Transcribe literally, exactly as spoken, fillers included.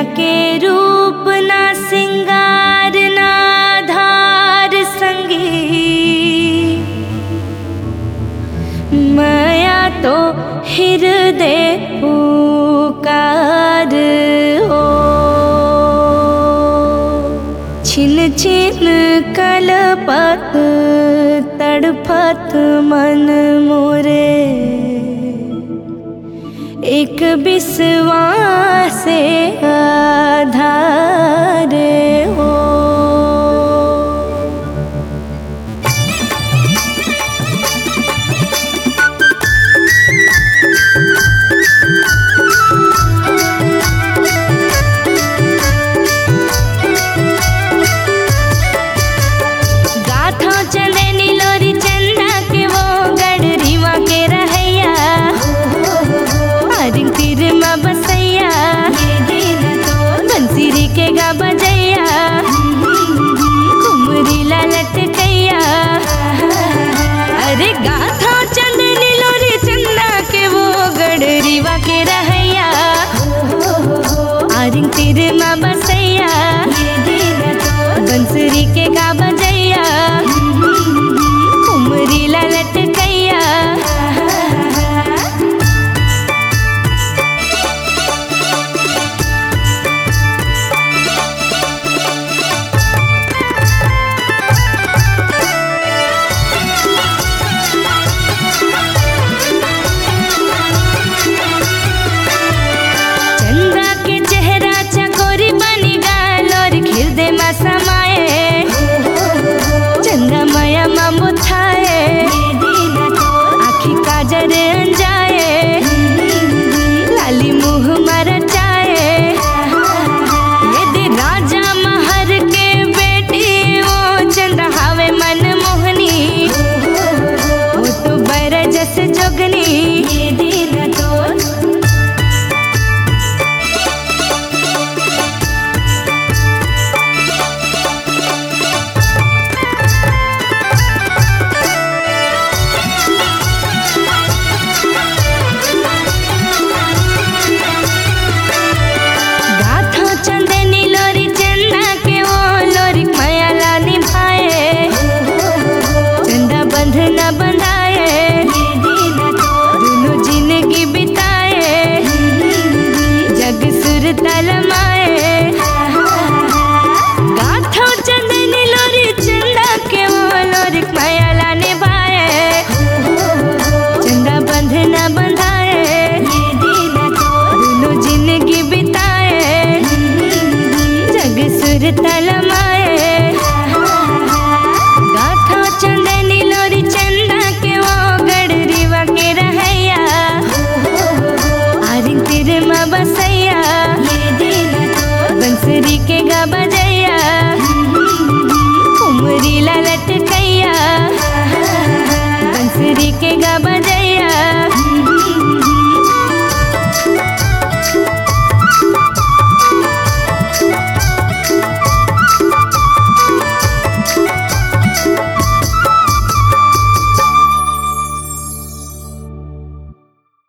के रूप ना सिंगार ना धार संगी, माया तो हृदय पुकार हो। छिन छिन कलपत तड़पत मन मोरे, एक विश्वास से आधार हो। गाथा चंदनी लोरी चंदा के वो गढ़रीवा के रहैया, हरिंग तीर माँ बसैया, बंसीरी के गा बजैया, कुमरी ला लटकैया। अरे गाथा चंदनी लोरी चंदा के वो गढ़रीवा के रहैया, हरिंग तीर माँ बसैया, बंसरी के गा बजैया, कुमरी ला लटकैया। चंदा के चेहरा चकोरी बनी गाल और हृदय में समाए, चंदा माया माँ मुथाए, आखी काजर अंजाए, लाली मुँह मरचाए। यदि राजा महर के बेटी वो चंदा हावे मन मोहनी, वो तो बरजस जोगनी। न बंधाए, दोनों जिंदगी बिताए, जग सुर तलमाए। गाथा चंदनी लोरी चंदा के वो लोरी माया ला निभाए, चंदा बंध न बंधाए, दोनों जिंदगी बिताए, जग सुर तलमाए। गाथा चंदनी लोरी चंदा के वो गढ़रीवा के रहैया, हरिंग तीर माँ बसैया, बंसरी के गा बजैया।